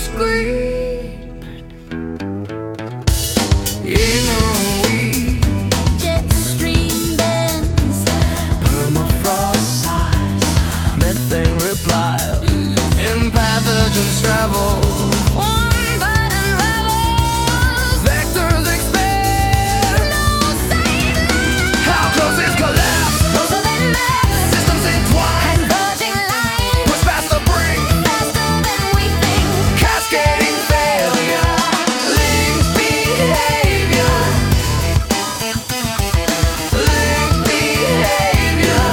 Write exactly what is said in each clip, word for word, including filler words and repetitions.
discreet. In a week, jet stream bends, permafrost sighs, methane reply, and pathogens travel. one button levels, Vectors expand. no safe land. How close is collapse? Closer than maps Systems entwined. converging lines, Push past the brink. faster than we think. Cascading failure. Linked behavior. Linked behavior.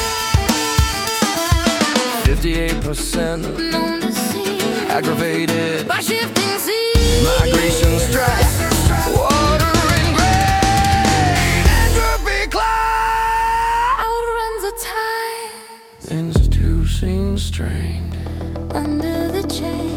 Fifty-eight percent Known to see aggravated. by shifting seas. Migration stress. Water ingrained. Entropy cloud. Outruns the tide Institution strained. under the chain.